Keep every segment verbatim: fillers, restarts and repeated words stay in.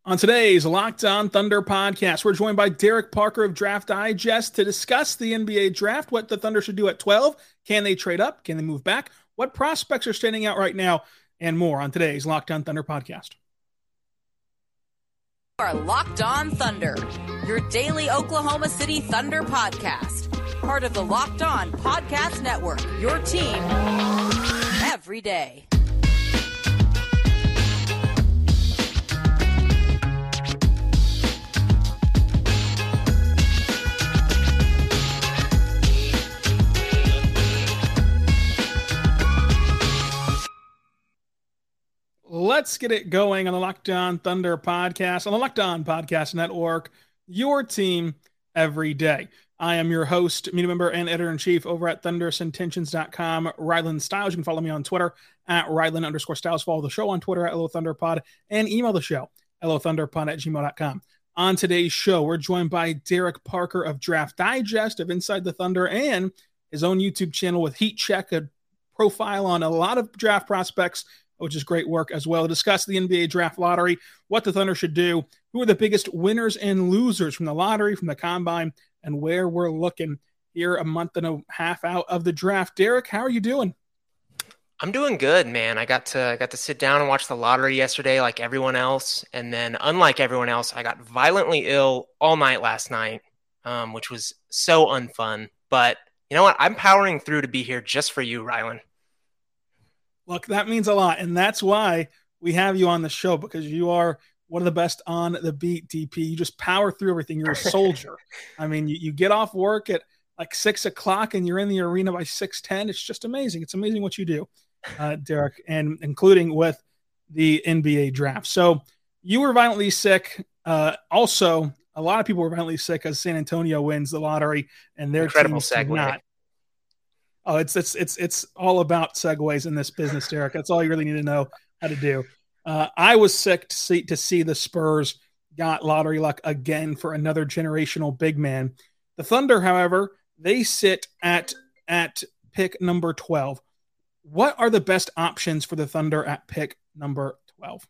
On today's Locked On Thunder podcast, we're joined by Derek Parker of Draft Digest to discuss the N B A draft, what the Thunder should do at twelve. Can they trade up? Can they move back? What prospects are standing out right now? And more on today's Locked On Thunder podcast. You are Locked On Thunder, your daily Oklahoma City Thunder podcast. Part of the Locked On Podcast Network, your team every day. Let's get it going on the Locked On Thunder podcast, on the Locked On Podcast Network, your team every day. I am your host, media member, and editor-in-chief over at thunderous intentions dot com, Rylan Stiles. You can follow me on Twitter at Rylan underscore Stiles. Follow the show on Twitter at Hello Thunder Pod, and email the show, hello thunder pod at gmail dot com. On today's show, we're joined by Derek Parker of Draft Digest, of Inside the Thunder, and his own YouTube channel with Heat Check, a profile on a lot of draft prospects, which is great work as well, to discuss the N B A draft lottery, what the Thunder should do, who are the biggest winners and losers from the lottery, from the combine, and where we're looking here a month and a half out of the draft. Derek, how are you doing? I'm doing good, man. I got to I got to sit down and watch the lottery yesterday like everyone else. And then unlike everyone else, I got violently ill all night last night, um, which was so unfun. But you know what? I'm powering through to be here just for you, Rylan. Look, that means a lot, and that's why we have you on the show, because you are one of the best on the beat, D P. You just power through everything. You're a soldier. I mean, you, you get off work at like six o'clock, and you're in the arena by six ten. It's just amazing. It's amazing what you do, uh, Derek, and including with the N B A draft. So you were violently sick. Uh, also, a lot of people were violently sick as San Antonio wins the lottery, and their Incredible teams segue. did not. Oh, it's it's it's it's all about segues in this business, Derek. That's all you really need to know how to do. Uh, I was sick to see to see the Spurs got lottery luck again for another generational big man. The Thunder, however, they sit at at pick number twelve. What are the best options for the Thunder at pick number twelve?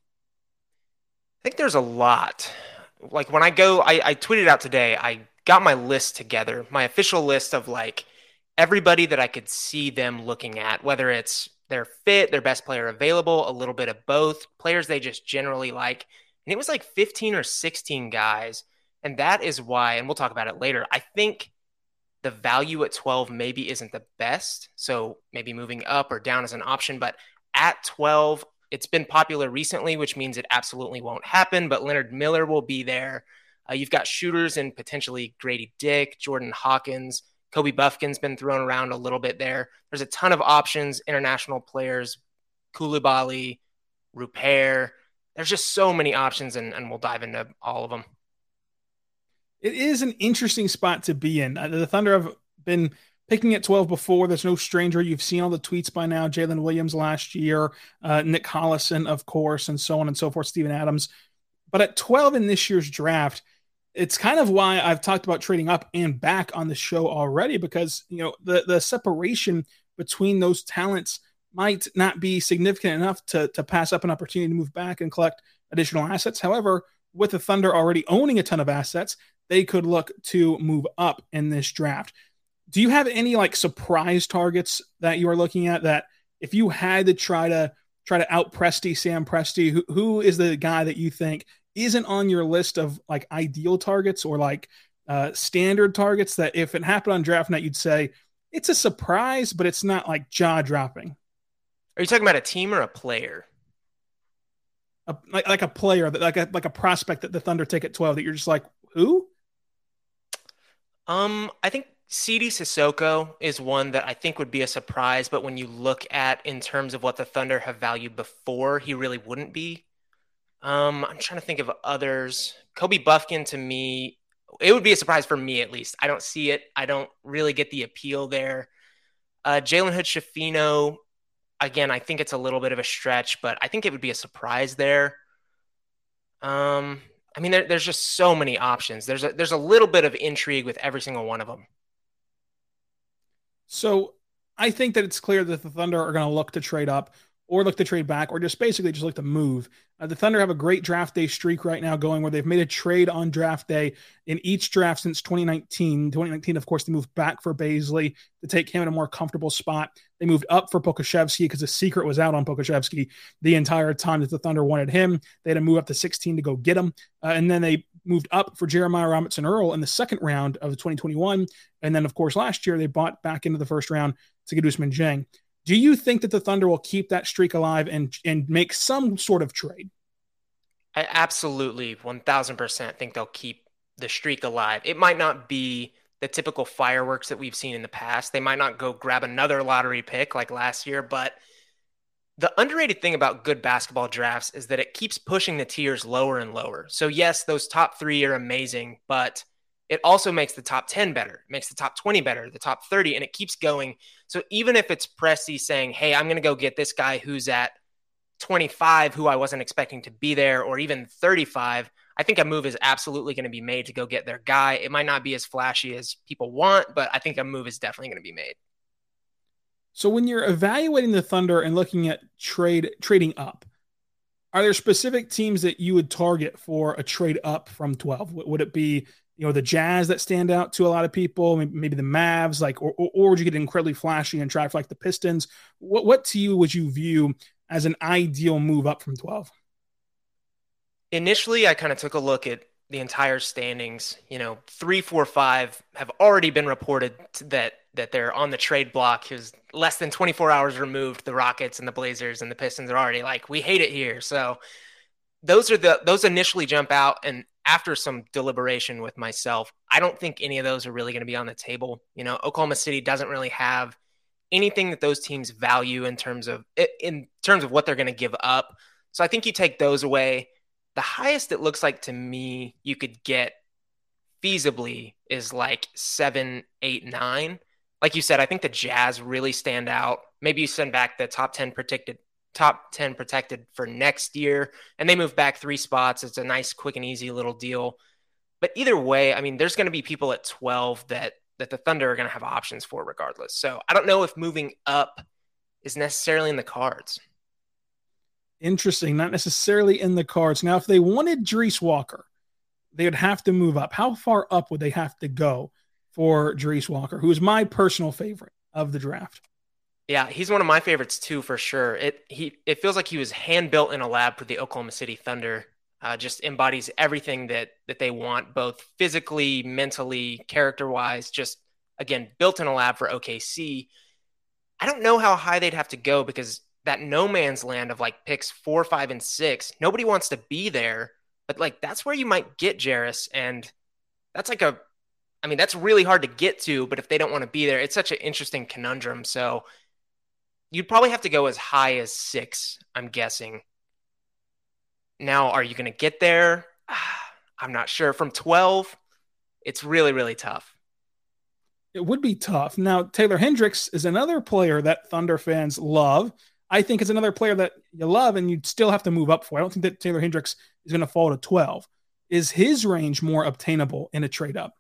I think there's a lot. Like when I go, I, I tweeted out today, I got my list together, my official list of like everybody that I could see them looking at, whether it's their fit, their best player available, a little bit of both, players they just generally like. And it was like fifteen or sixteen guys. And that is why, and we'll talk about it later, I think the value at twelve maybe isn't the best. So maybe moving up or down is an option. But at twelve, it's been popular recently, which means it absolutely won't happen. But Leonard Miller will be there. Uh, you've got shooters and potentially Grady Dick, Jordan Hawkins, Kobe Buffkin's been thrown around a little bit there. There's a ton of options, international players, Koulibaly, Rupert. There's just so many options, and, and we'll dive into all of them. It is an interesting spot to be in. Uh, the Thunder have been picking at twelve before. There's no stranger. You've seen all the tweets by now. Jalen Williams last year, uh, Nick Collison, of course, and so on and so forth, Steven Adams. But at twelve in this year's draft, it's kind of why I've talked about trading up and back on the show already, because, you know, the, the separation between those talents might not be significant enough to, to pass up an opportunity to move back and collect additional assets. However, with the Thunder already owning a ton of assets, they could look to move up in this draft. Do you have any like surprise targets that you are looking at that if you had to try to try to out Presti, Sam Presti, who, who is the guy that you think isn't on your list of like ideal targets or like uh, standard targets that if it happened on draft night, you'd say it's a surprise, but it's not like jaw dropping? Are you talking about a team or a player? A, like, like a player that like a, like a prospect that the Thunder take at twelve that you're just like, who? Um, I think Sidi Sissoko is one that I think would be a surprise, but when you look at in terms of what the Thunder have valued before, he really wouldn't be. Um, I'm trying to think of others. Kobe Buffkin, to me, it would be a surprise for me at least. I don't see it. I don't really get the appeal there. Uh, Jalen Hood-Schifino, again, I think it's a little bit of a stretch, but I think it would be a surprise there. Um, I mean, there, there's just so many options. There's a, there's a little bit of intrigue with every single one of them. So I think that it's clear that the Thunder are going to look to trade up. or look to trade back, or just basically just look to move. Uh, the Thunder have a great draft day streak right now going where they've made a trade on draft day in each draft since twenty nineteen. twenty nineteen, of course, they moved back for Bazley to take him in a more comfortable spot. They moved up for Pokusevski because the secret was out on Pokusevski the entire time that the Thunder wanted him. They had to move up to sixteen to go get him. Uh, and then they moved up for Jeremiah Robinson Earl in the second round of the twenty twenty-one. And then, of course, last year they bought back into the first round to get Ousmane Dieng. Do you think that the Thunder will keep that streak alive and and make some sort of trade? I absolutely one thousand percent think they'll keep the streak alive. It might not be the typical fireworks that we've seen in the past. They might not go grab another lottery pick like last year, but the underrated thing about good basketball drafts is that it keeps pushing the tiers lower and lower. So yes, those top three are amazing, but it also makes the top ten better, it makes the top twenty better, the top thirty, and it keeps going. So even if it's Presti saying, hey, I'm going to go get this guy who's at twenty-five, who I wasn't expecting to be there, or even thirty-five, I think a move is absolutely going to be made to go get their guy. It might not be as flashy as people want, but I think a move is definitely going to be made. So when you're evaluating the Thunder and looking at trade trading up, are there specific teams that you would target for a trade up from twelve? Would it be, you know, the Jazz that stand out to a lot of people, maybe the Mavs, like, or, or, or would you get incredibly flashy and draft like the Pistons? What, what to you would you view as an ideal move up from twelve? Initially, I kind of took a look at the entire standings. You know, three, four, five have already been reported that that they're on the trade block. Because less than twenty-four hours removed, the Rockets and the Blazers and the Pistons are already like, we hate it here. So those are the those initially jump out, and after some deliberation with myself, I don't think any of those are really going to be on the table. You know, Oklahoma City doesn't really have anything that those teams value in terms of in terms of what they're going to give up. So I think you take those away. The highest it looks like to me you could get feasibly is like seven, eight, nine. Like you said, I think the Jazz really stand out. Maybe you send back the top ten protected top ten protected for next year, and they move back three spots. It's a nice, quick and easy little deal. But either way, I mean, there's going to be people at twelve that that the Thunder are going to have options for regardless. So I don't know if moving up is necessarily in the cards. Interesting. Not necessarily in the cards. Now, if they wanted Jarace Walker, they would have to move up. How far up would they have to go for Jarace Walker, who is my personal favorite of the draft? Yeah, he's one of my favorites too, for sure. It he it feels like he was hand built in a lab for the Oklahoma City Thunder. Uh, just embodies everything that that they want, both physically, mentally, character wise. Just again, built in a lab for O K C. I don't know how high they'd have to go because that no man's land of like picks four, five, and six, nobody wants to be there. But like that's where you might get Jarace, and that's like a, I mean that's really hard to get to. But if they don't want to be there, it's such an interesting conundrum. So you'd probably have to go as high as six, I'm guessing. Now, are you going to get there? I'm not sure. From twelve, it's really, really tough. It would be tough. Now, Taylor Hendricks is another player that Thunder fans love. I think it's another player that you love and you'd still have to move up for. I don't think that Taylor Hendricks is going to fall to twelve. Is his range more obtainable in a trade up?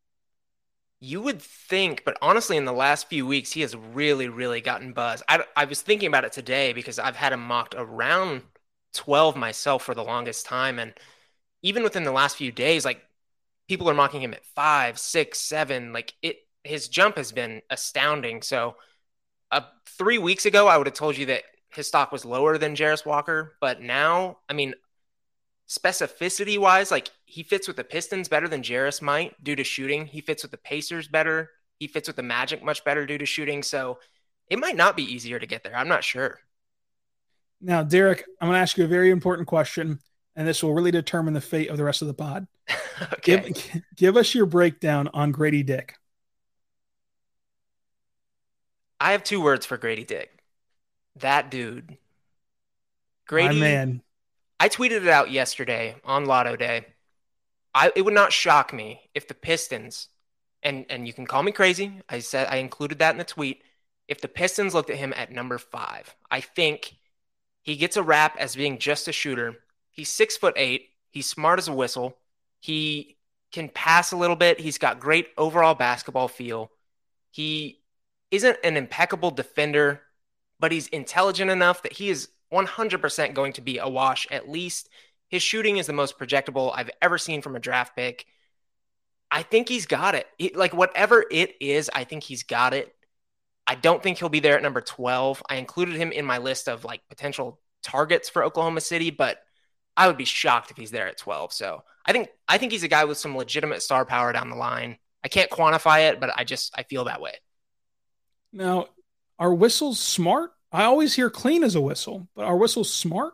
You would think, but honestly, in the last few weeks, he has really, really gotten buzz. I, I was thinking about it today because I've had him mocked around twelve myself for the longest time. And even within the last few days, like people are mocking him at five, six, seven. Like it, his jump has been astounding. So uh, three weeks ago, I would have told you that his stock was lower than Jarace Walker. But now, I mean, specificity wise, like he fits with the Pistons better than Jarace might due to shooting. He fits with the Pacers better. He fits with the Magic much better due to shooting. So it might not be easier to get there. I'm not sure. Now, Derek, I'm going to ask you a very important question, and this will really determine the fate of the rest of the pod. Okay. Give, give us your breakdown on Grady Dick. I have two words for Grady Dick. That dude. Grady, My man. I tweeted it out yesterday on Lotto Day. I, it would not shock me if the Pistons, and, and you can call me crazy, I said I included that in the tweet, if the Pistons looked at him at number five. I think he gets a rap as being just a shooter. He's six foot eight. He's smart as a whistle. He can pass a little bit. He's got great overall basketball feel. He isn't an impeccable defender, but he's intelligent enough that he is one hundred percent going to be a wash at least. His shooting is the most projectable I've ever seen from a draft pick. I think he's got it. It, like whatever it is, I think he's got it. I don't think he'll be there at number twelve. I included him in my list of like potential targets for Oklahoma City, but I would be shocked if he's there at twelve. So I think I think he's a guy with some legitimate star power down the line. I can't quantify it, but I just I feel that way. Now, are whistles smart? I always hear clean as a whistle, but are whistles smart?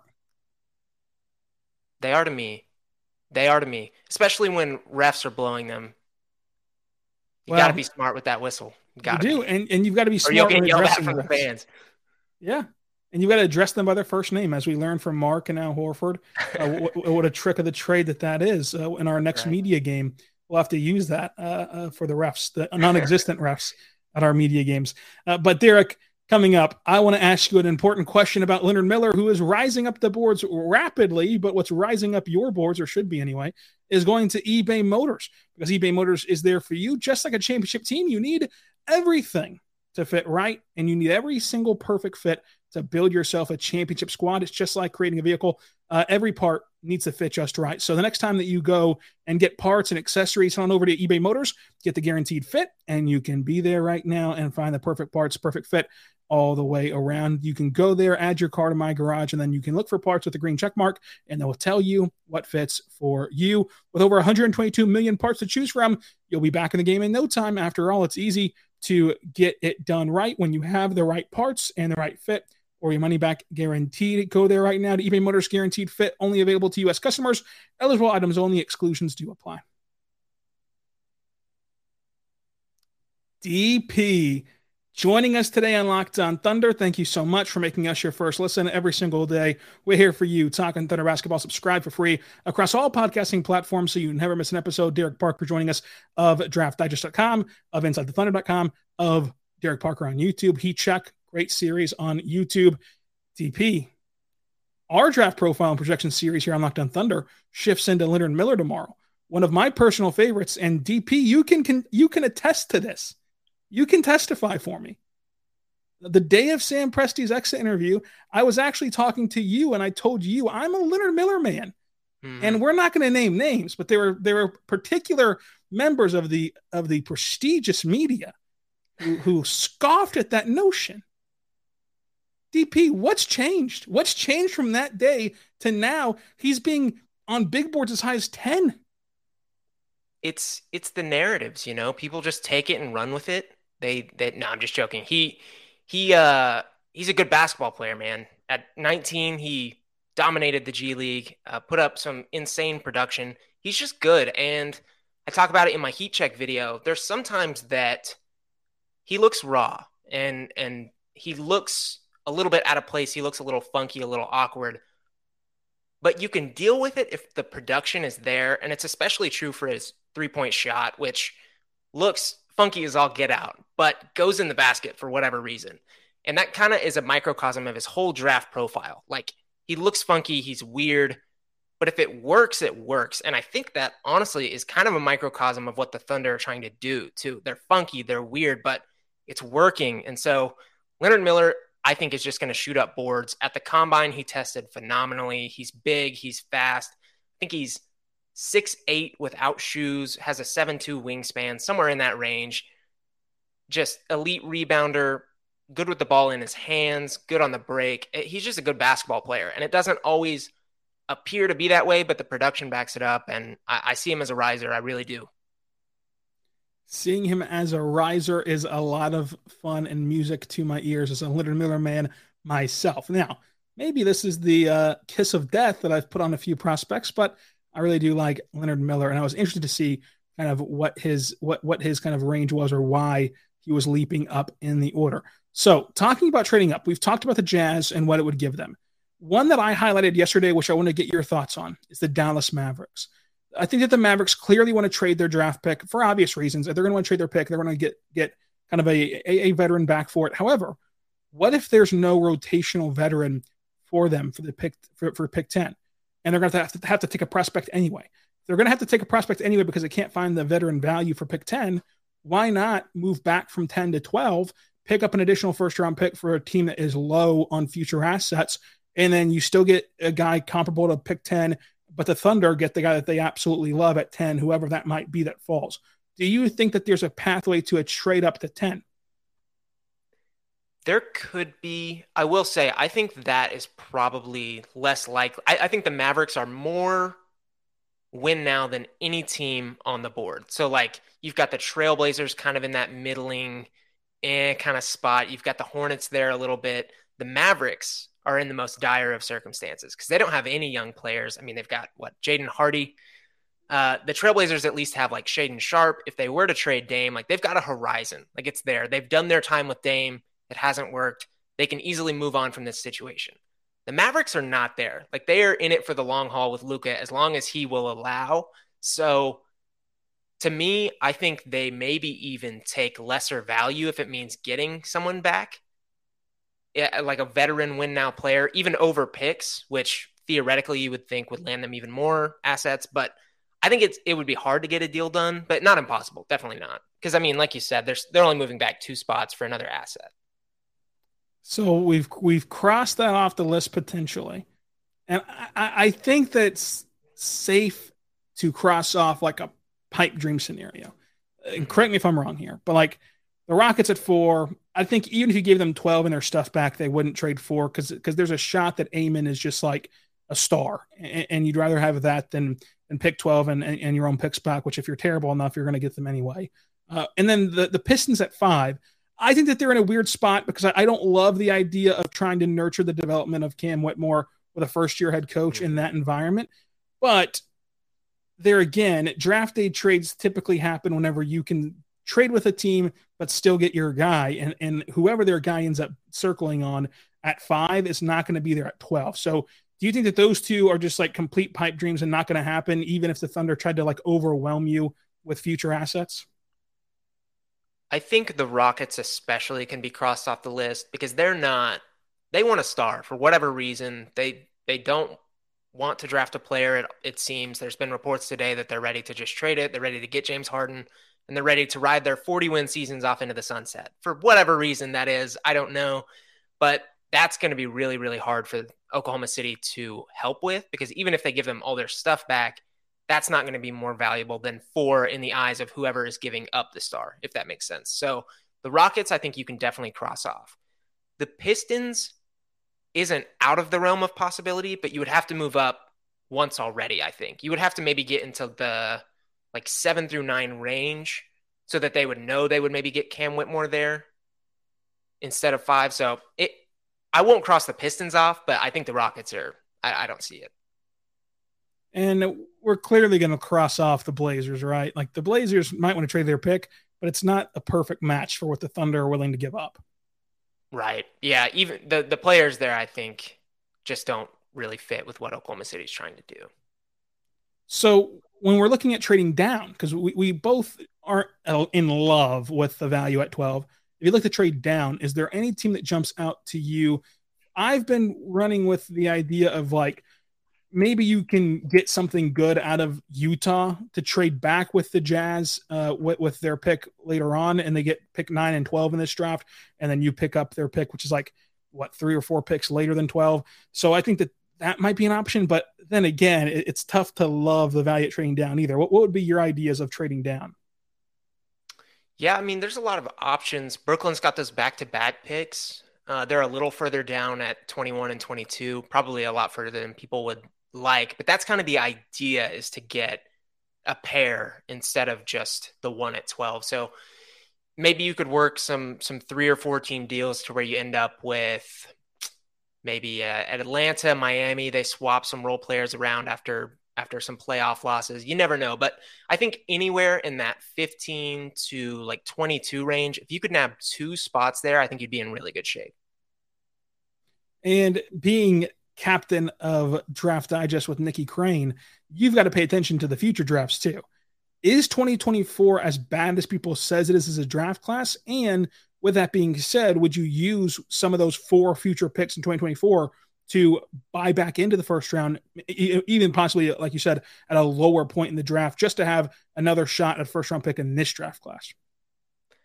They are to me. They are to me, especially when refs are blowing them. You well, got to be smart with that whistle. You, you do, be. and and you've got to be smart. Or you'll get yelled at from the fans. Yeah, and you've got to address them by their first name, as we learned from Mark and Al Horford. Uh, what, what a trick of the trade that that is. Uh, in our next right. media game, we'll have to use that uh, uh, for the refs, the non-existent refs at our media games. Uh, but Derek, coming up, I want to ask you an important question about Leonard Miller, who is rising up the boards rapidly, but what's rising up your boards, or should be anyway, is going to eBay Motors, because eBay Motors is there for you. Just like a championship team, you need everything to fit right, and you need every single perfect fit to build yourself a championship squad. It's just like creating a vehicle. Uh, every part needs to fit just right. So the next time that you go and get parts and accessories, head on over to eBay Motors, get the guaranteed fit, and you can be there right now and find the perfect parts, perfect fit all the way around. You can go there, add your car to My Garage, and then you can look for parts with a green check mark, and they will tell you what fits for you. With over one hundred twenty-two million parts to choose from, you'll be back in the game in no time. After all, it's easy to get it done right when you have the right parts and the right fit, or your money back guaranteed. Go there right now to eBay Motors. Guaranteed fit, only available to U S customers. Eligible items only. Exclusions do apply. D P joining us today on Locked On Thunder. Thank you so much for making us your first listen every single day. We're here for you, talking Thunder basketball. Subscribe for free across all podcasting platforms so you never miss an episode. Derek Parker joining us of draft digest dot com, of inside the thunder dot com, of Derek Parker on YouTube. Heat Check, great series on YouTube. D P, our draft profile and projection series here on Locked On Thunder shifts into Leonard Miller tomorrow. One of my personal favorites, and D P, you can, can you can attest to this. You can testify for me. The day of Sam Presti's exit interview, I was actually talking to you, and I told you I'm a Leonard Miller man. Mm-hmm. And we're not going to name names, but there were there were particular members of the of the prestigious media who, who scoffed at that notion. D P, what's changed? What's changed from that day to now? He's being on big boards as high as ten. It's it's the narratives, you know. People just take it and run with it. They, they no, I'm just joking. He, he, uh, he's a good basketball player, man. At nineteen, he dominated the G League, uh, put up some insane production. He's just good, and I talk about it in my Heat Check video. There's sometimes that he looks raw, and and he looks a little bit out of place. He looks a little funky, a little awkward. But you can deal with it if the production is there, and it's especially true for his three-point shot, which looks funky as all get out, but goes in the basket for whatever reason. And that kind of is a microcosm of his whole draft profile. Like, he looks funky, he's weird, but if it works, it works. And I think that, honestly, is kind of a microcosm of what the Thunder are trying to do, too. They're funky, they're weird, but it's working. And so Leonard Miller, I think, is just going to shoot up boards. At the Combine, he tested phenomenally. He's big, he's fast. I think he's six eight without shoes, has a seven two wingspan, somewhere in that range. Just elite rebounder, good with the ball in his hands, good on the break. He's just a good basketball player, and it doesn't always appear to be that way, but the production backs it up, and I, I see him as a riser. I really do. Seeing him as a riser is a lot of fun and music to my ears as a Leonard Miller man myself. Now, maybe this is the uh, kiss of death that I've put on a few prospects, but I really do like Leonard Miller, and I was interested to see kind of what his what what his kind of range was, or why he was leaping up in the order. So, talking about trading up, we've talked about the Jazz and what it would give them. One that I highlighted yesterday, which I want to get your thoughts on, is the Dallas Mavericks. I think that the Mavericks clearly want to trade their draft pick for obvious reasons. They're going to want to trade their pick. They're going to get get kind of a, a, a veteran back for it. However, what if there's no rotational veteran for them for the pick for, for pick ten? And they're going to have, to have to take a prospect anyway. They're going to have to take a prospect anyway because they can't find the veteran value for pick ten. Why not move back from ten to twelve, pick up an additional first round pick for a team that is low on future assets, and then you still get a guy comparable to pick ten, but the Thunder get the guy that they absolutely love at ten, whoever that might be that falls. Do you think that there's a pathway to a trade up to ten? There could be. I will say, I think that is probably less likely. I, I think the Mavericks are more win now than any team on the board. So, like, you've got the Trailblazers kind of in that middling eh, kind of spot. You've got the Hornets there a little bit. The Mavericks are in the most dire of circumstances because they don't have any young players. I mean, they've got, what, Jaden Hardy. Uh, the Trailblazers at least have, like, Shaedon Sharpe. If they were to trade Dame, like, they've got a horizon. Like, it's there. They've done their time with Dame. It hasn't worked. They can easily move on from this situation. The Mavericks are not there. Like, they are in it for the long haul with Luka as long as he will allow. So to me, I think they maybe even take lesser value if it means getting someone back, yeah, like a veteran win now player, even over picks, which theoretically you would think would land them even more assets. But I think it's it would be hard to get a deal done, but not impossible. Definitely not. Because, I mean, like you said, they're, they're only moving back two spots for another asset. So we've we've crossed that off the list potentially. And I, I think that's safe to cross off like a pipe dream scenario. And correct me if I'm wrong here, but like the Rockets at four, I think even if you gave them twelve and their stuff back, they wouldn't trade four because because there's a shot that Amen is just like a star. And, and you'd rather have that than, than pick twelve and, and, and your own picks back, which if you're terrible enough, you're going to get them anyway. Uh, and then the, the Pistons at five, I think that they're in a weird spot because I, I don't love the idea of trying to nurture the development of Cam Whitmore with a first-year head coach in that environment. But there again, draft day trades typically happen whenever you can trade with a team but still get your guy. And, and whoever their guy ends up circling on at five is not going to be there at twelve. So do you think that those two are just like complete pipe dreams and not going to happen even if the Thunder tried to like overwhelm you with future assets? I think the Rockets especially can be crossed off the list because they're not, they want a star for whatever reason. They they don't want to draft a player. It, it seems there's been reports today that they're ready to just trade it. They're ready to get James Harden and they're ready to ride their forty win seasons off into the sunset for whatever reason that is. I don't know, but that's going to be really, really hard for Oklahoma City to help with because even if they give them all their stuff back, that's not going to be more valuable than four in the eyes of whoever is giving up the star, if that makes sense. So the Rockets, I think you can definitely cross off. The Pistons isn't out of the realm of possibility, but you would have to move up once already, I think. You would have to maybe get into the like seven through nine range so that they would know they would maybe get Cam Whitmore there instead of five. So it, I won't cross the Pistons off, but I think the Rockets are, I, I don't see it. And we're clearly going to cross off the Blazers, right? Like the Blazers might want to trade their pick, but it's not a perfect match for what the Thunder are willing to give up. Right. Yeah. Even the, the players there, I think, just don't really fit with what Oklahoma City is trying to do. So when we're looking at trading down, because we, we both aren't in love with the value at twelve, if you look to trade down, is there any team that jumps out to you? I've been running with the idea of like, maybe you can get something good out of Utah to trade back with the Jazz uh, with, with their pick later on, and they get pick nine and twelve in this draft, and then you pick up their pick, which is like, what, three or four picks later than twelve. So I think that that might be an option, but then again, it, it's tough to love the value at trading down either. What, what would be your ideas of trading down? Yeah, I mean, there's a lot of options. Brooklyn's got those back-to-back picks. Uh, they're a little further down at twenty-one and twenty-two, probably a lot further than people would like, but that's kind of the idea, is to get a pair instead of just the one at twelve. So maybe you could work some some three or four team deals to where you end up with maybe uh, at Atlanta, Miami, they swap some role players around after after some playoff losses. You never know, but I think anywhere in that fifteen to like twenty-two range, if you could nab two spots there, I think you'd be in really good shape. And being captain of Draft Digest with Nikki Crane, you've got to pay attention to the future drafts too. Is twenty twenty-four as bad as people says it is as a draft class? And with that being said, would you use some of those four future picks in twenty twenty-four to buy back into the first round, even possibly, like you said, at a lower point in the draft, just to have another shot at first round pick in this draft class?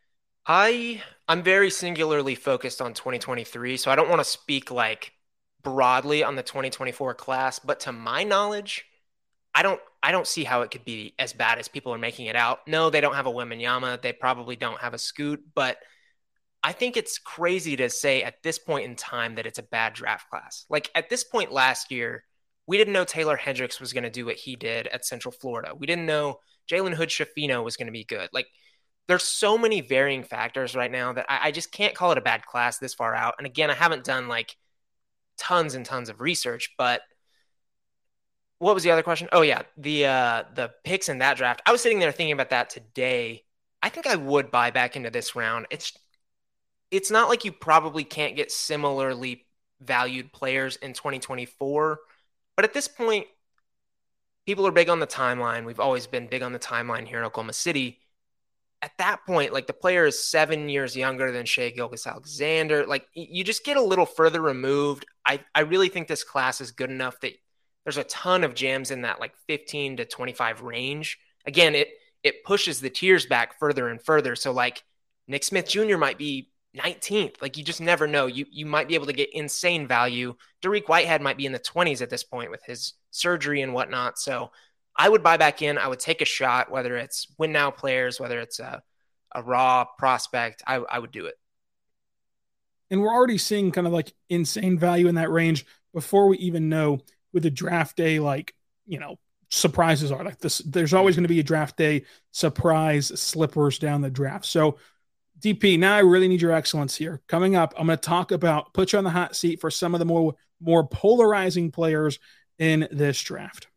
I I'm very singularly focused on twenty twenty-three, so I don't want to speak like broadly on the twenty twenty-four class, but to my knowledge, I don't I don't see how it could be as bad as people are making it out. No, they don't have a Wembanyama, they probably don't have a Scoot, but I think it's crazy to say at this point in time that it's a bad draft class. Like at this point last year, we didn't know Taylor Hendricks was going to do what he did at Central Florida. We didn't know Jalen Hood-Schifino was going to be good. Like there's so many varying factors right now that I, I just can't call it a bad class this far out. And again, I haven't done like tons and tons of research, but what was the other question? Oh yeah, the uh, the picks in that draft. I was sitting there thinking about that today. I think I would buy back into this round. It's it's not like you probably can't get similarly valued players in twenty twenty-four, but at this point, people are big on the timeline. We've always been big on the timeline here in Oklahoma City. At that point, like the player is seven years younger than Shai Gilgeous-Alexander. Like you just get a little further removed. I, I really think this class is good enough that there's a ton of gems in that like fifteen to twenty-five range. Again, it it pushes the tiers back further and further. So like Nick Smith Junior might be nineteenth. Like you just never know. You you might be able to get insane value. Dariq Whitehead might be in the twenties at this point with his surgery and whatnot. So I would buy back in. I would take a shot, whether it's win now players, whether it's a, a raw prospect. I, I would do it. And we're already seeing kind of like insane value in that range before we even know who the draft day, like, you know, surprises are. Like this, there's always going to be a draft day surprise slippers down the draft. So D P, now I really need your excellence here. Coming up, I'm going to talk about, put you on the hot seat for some of the more, more polarizing players in this draft.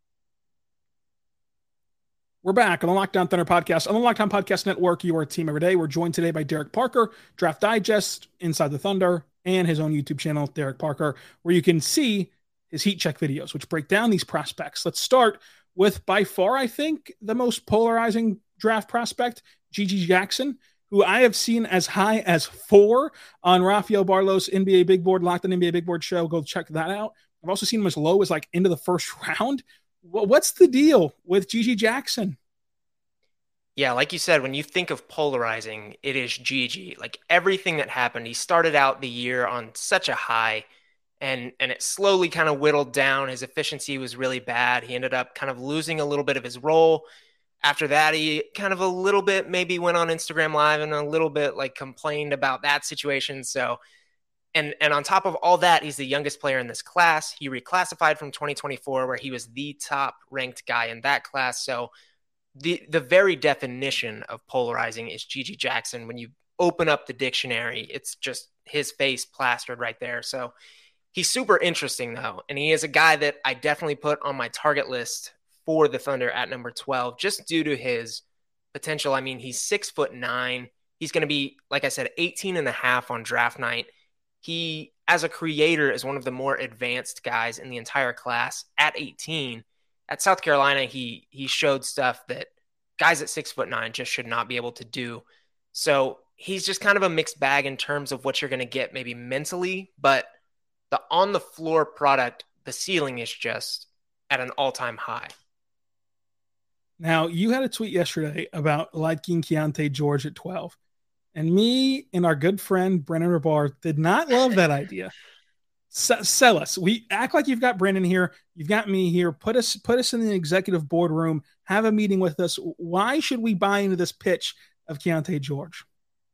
We're back on the Locked On Thunder podcast on the Locked On Podcast Network, your team every day. We're joined today by Derek Parker, Draft Digest, Inside the Thunder, and his own YouTube channel, Derek Parker, where you can see his heat check videos, which break down these prospects. Let's start with, by far, I think, the most polarizing draft prospect, G G Jackson, who I have seen as high as four on Rafael Barlow's N B A Big Board, Locked On N B A Big Board show. Go check that out. I've also seen him as low as like into the first round. What's the deal with G G Jackson? Yeah, like you said, when you think of polarizing, it is G G. Like everything that happened, he started out the year on such a high, and and it slowly kind of whittled down. His efficiency was really bad. He ended up kind of losing a little bit of his role. After that, he kind of a little bit maybe went on Instagram Live and a little bit like complained about that situation. So, and and on top of all that, he's the youngest player in this class. He reclassified from twenty twenty-four, where he was the top ranked guy in that class. So the the very definition of polarizing is G G Jackson. When you open up the dictionary, it's just his face plastered right there. So he's super interesting though. And he is a guy that I definitely put on my target list for the Thunder at number twelve, just due to his potential. I mean, he's six foot nine. He's going to be, like I said, eighteen and a half on draft night. He, as a creator, is one of the more advanced guys in the entire class at eighteen. At South Carolina, he he showed stuff that guys at six foot nine just should not be able to do. So he's just kind of a mixed bag in terms of what you're going to get maybe mentally, but the on the floor product, the ceiling is just at an all-time high. Now, you had a tweet yesterday about liking Keyonte George at twelve. And me and our good friend, Brennan Rabar, did not love that idea. S- sell us. We act like you've got Brennan here. You've got me here. Put us put us in the executive boardroom. Have a meeting with us. Why should we buy into this pitch of Keyonte George?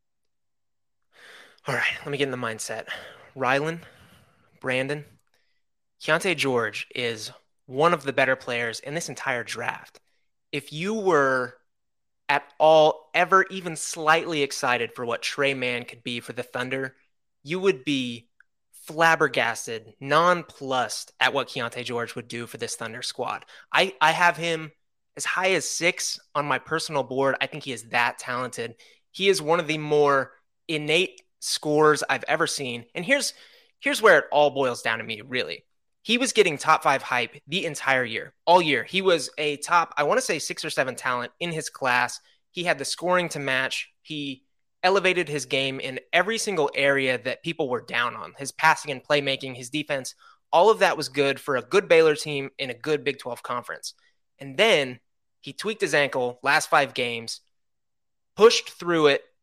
All right, let me get in the mindset. Rylan, Brandon, Keyonte George is one of the better players in this entire draft. If you were at all ever even slightly excited for what Tre Mann could be for the Thunder, you would be flabbergasted, nonplussed at what Keyonte George would do for this Thunder squad. I, I have him as high as six on my personal board. I think he is that talented. He is one of the more innate scorers I've ever seen. And here's here's where it all boils down to me, really. He was getting top five hype the entire year, all year. He was a top, I want to say six or seven talent in his class. He had the scoring to match. He elevated his game in every single area that people were down on. His passing and playmaking, his defense, all of that was good for a good Baylor team in a good Big twelve conference. And then he tweaked his ankle last five games, pushed through it,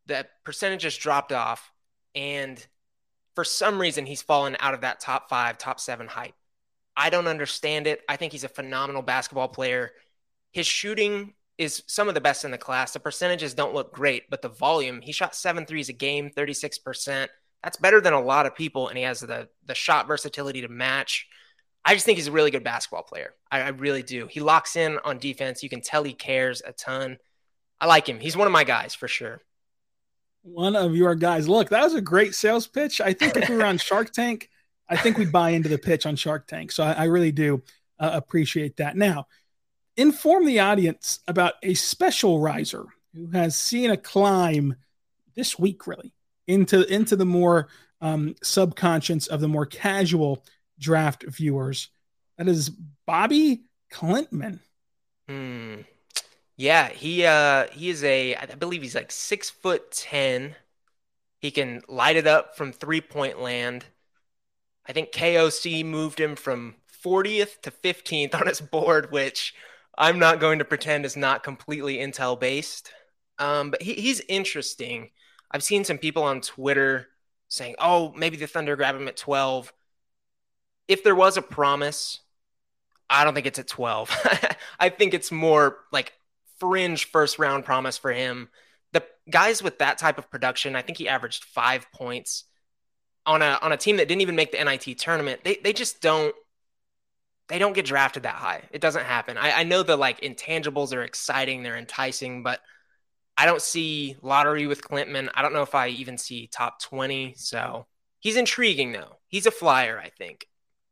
the percentage has dropped off, and for some reason he's fallen out of that top five, top seven hype. I don't understand it. I think he's a phenomenal basketball player. His shooting is some of the best in the class. The percentages don't look great, but the volume, he shot seven threes a game, thirty-six percent. That's better than a lot of people, and he has the the shot versatility to match. I just think he's a really good basketball player. I, I really do. He locks in on defense. You can tell he cares a ton. I like him. He's one of my guys for sure. One of your guys. Look, that was a great sales pitch. I think if we were on Shark Tank, I think we'd buy into the pitch on Shark Tank. So I, I really do uh, appreciate that. Now, inform the audience about a special riser who has seen a climb this week, really, into, into the more um, subconscious of the more casual draft viewers. That is Bobby Klintman. Hmm. Yeah, he uh he is a I believe he's like six foot ten. He can light it up from three point land. I think K O C moved him from fortieth to fifteenth on his board, which I'm not going to pretend is not completely intel based. Um, but he, he's interesting. I've seen some people on Twitter saying, "Oh, maybe the Thunder grab him at twelve." If there was a promise, I don't think it's at twelve. I think it's more like fringe first round promise for him. The guys with that type of production, I think he averaged five points on a on a team that didn't even make the N I T tournament. They they just don't they don't get drafted that high. It doesn't happen. I, I know the like intangibles are exciting, they're enticing, but I don't see lottery with Klintman. I don't know if I even see top twenty. So he's intriguing though. He's a flyer, I think.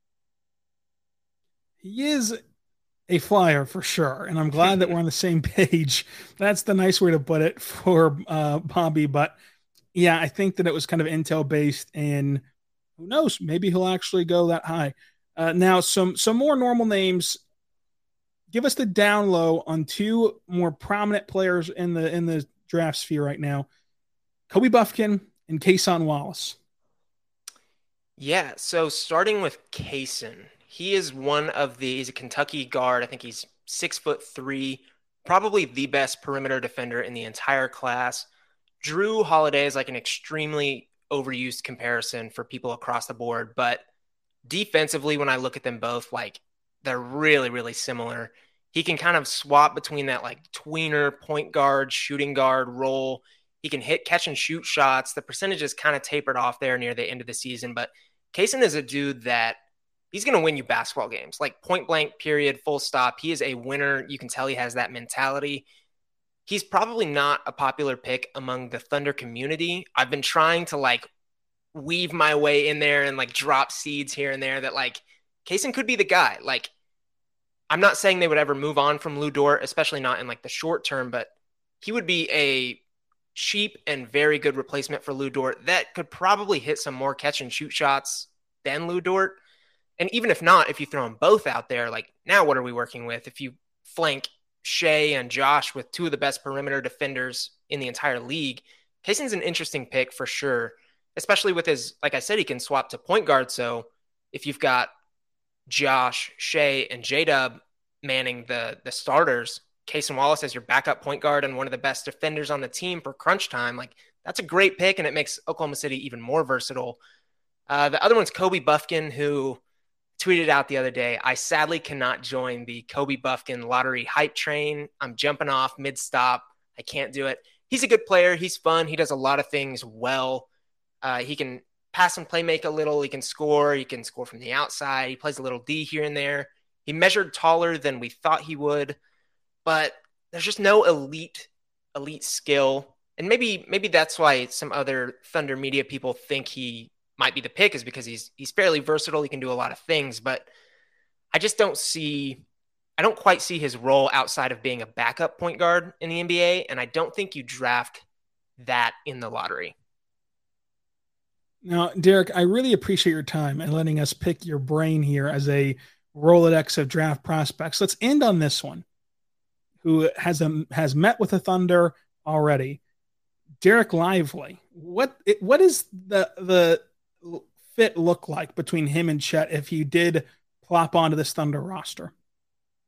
He is a flyer for sure, and I'm glad that we're on the same page. That's the nice way to put it for uh, Bobby. But yeah, I think that it was kind of intel based, and who knows, maybe he'll actually go that high. Uh, now, some some more normal names. Give us the down low on two more prominent players in the in the draft sphere right now: Kobe Buffkin and Cason Wallace. Yeah, so starting with Cason. He is one of the, he's a Kentucky guard. I think he's six foot three, probably the best perimeter defender in the entire class. Drew Holiday is like an extremely overused comparison for people across the board, but defensively, when I look at them both, like they're really, really similar. He can kind of swap between that like tweener point guard, shooting guard role. He can hit, catch and shoot shots. The percentages kind of tapered off there near the end of the season, but Cason is a dude that he's going to win you basketball games, like point blank, period, full stop. He is a winner. You can tell he has that mentality. He's probably not a popular pick among the Thunder community. I've been trying to like weave my way in there and like drop seeds here and there that like Cason could be the guy. Like, I'm not saying they would ever move on from Lu Dort, especially not in like the short term, but he would be a cheap and very good replacement for Lu Dort that could probably hit some more catch and shoot shots than Lu Dort. And even if not, if you throw them both out there, like now what are we working with? If you flank Shea and Josh with two of the best perimeter defenders in the entire league, Cason's an interesting pick for sure, especially with his, like I said, he can swap to point guard. So if you've got Josh, Shea, and J-Dub manning the, the starters, Cason Wallace as your backup point guard and one of the best defenders on the team for crunch time, like that's a great pick, and it makes Oklahoma City even more versatile. Uh, the other one's Kobe Buffkin, who tweeted out the other day, I sadly cannot join the Kobe Buffkin lottery hype train. I'm jumping off mid-stop. I can't do it. He's a good player. He's fun. He does a lot of things well. Uh, he can pass and play make a little. He can score. He can score from the outside. He plays a little D here and there. He measured taller than we thought he would, but there's just no elite, elite skill. And maybe, maybe that's why some other Thunder media people think he might be the pick, is because he's he's fairly versatile. He can do a lot of things, but I just don't see, I don't quite see his role outside of being a backup point guard in the N B A, and I don't think you draft that in the lottery. Now, Derek, I really appreciate your time and letting us pick your brain here as a Rolodex of draft prospects. Let's end on this one, who has a, has met with the Thunder already. Derek Lively. What what is the the fit look like between him and Chet if he did plop onto this Thunder roster?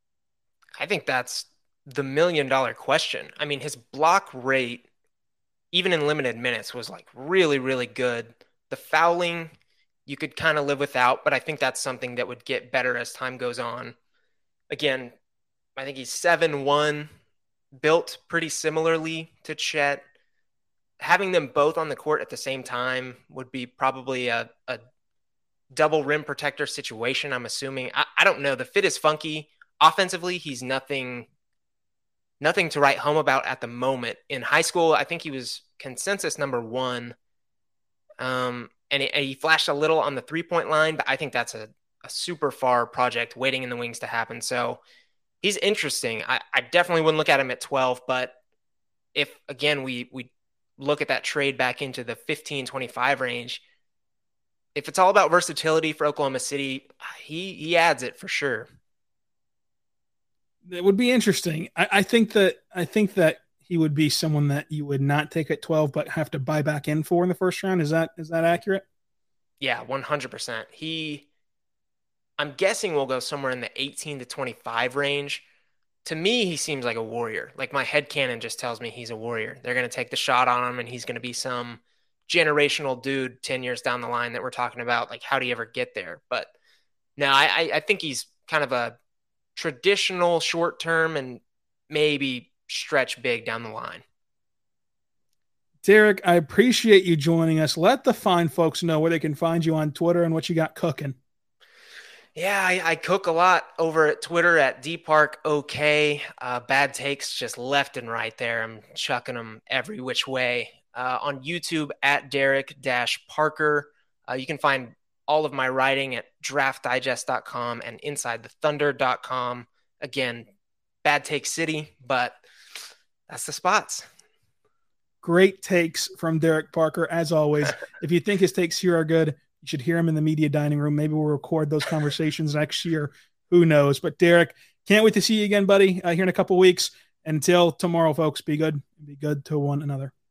I think that's the million dollar question. I mean, his block rate, even in limited minutes, was like really, really good. The fouling you could kind of live without, but I think that's something that would get better as time goes on. Again, I think he's seven one, built pretty similarly to Chet. Having them both on the court at the same time would be probably a, a double rim protector situation, I'm assuming. I, I don't know. The fit is funky. Offensively, he's nothing nothing to write home about at the moment. In high school, I think he was consensus number one. Um, and, it, and he flashed a little on the three-point line, but I think that's a, a super far project waiting in the wings to happen. So he's interesting. I, I definitely wouldn't look at him at twelve, but if, again, we we look at that trade back into the fifteen twenty-five range, if it's all about versatility for Oklahoma City, he he adds it for sure. It would be interesting. I, I think that I think that he would be someone that you would not take at twelve, but have to buy back in for in the first round. Is that is that accurate? Yeah, one hundred percent. He, I'm guessing we'll go somewhere in the eighteen to twenty-five range. To me, he seems like a warrior. Like my headcanon just tells me he's a warrior. They're going to take the shot on him, and he's going to be some generational dude ten years down the line that we're talking about. Like, how do you ever get there? But no, I, I think he's kind of a traditional short term and maybe stretch big down the line. Derek, I appreciate you joining us. Let the fine folks know where they can find you on Twitter and what you got cooking. Yeah, I, I cook a lot over at Twitter at dparkok. Uh, bad takes just left and right there. I'm chucking them every which way. Uh, on YouTube at Derek-Parker. Uh, you can find all of my writing at draft digest dot com and inside the thunder dot com. Again, bad take city, but that's the spots. Great takes from Derek Parker, as always. If you think his takes here are good, you should hear him in the media dining room. Maybe we'll record those conversations next year. Who knows? But Derek, can't wait to see you again, buddy, uh, here in a couple weeks. Until tomorrow, folks, be good. Be good to one another.